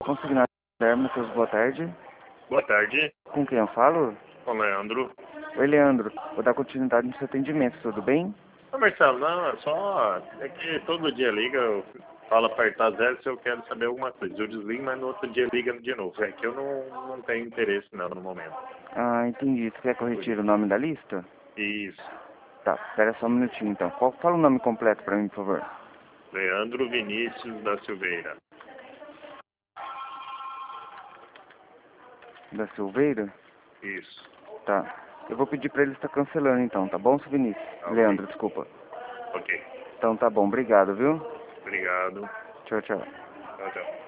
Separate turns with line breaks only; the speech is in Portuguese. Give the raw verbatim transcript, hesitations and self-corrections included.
Consignado Matheus, boa tarde.
Boa tarde,
Com quem eu falo?
com o Leandro.
Oi, Leandro. Vou dar continuidade no seu atendimento, tudo bem?
Ô Marcelo, não, é só. É que todo dia liga, eu falo apertar zero se eu quero saber alguma coisa. Eu desligo, mas no outro dia liga de novo. É que eu não, não tenho interesse não no momento.
Ah, entendi. Você quer que eu retire o nome da lista?
Isso.
Tá, espera só um minutinho então. Qual, fala o nome completo pra mim, por favor.
Leandro Vinícius da Silveira.
Da Silveira?
Isso.
Tá. Eu vou pedir pra ele estar cancelando então, tá bom, seu Vinícius?
Ok.
Leandro, desculpa.
Ok.
Então tá bom, obrigado, viu?
Obrigado.
Tchau, tchau.
Tchau, tchau.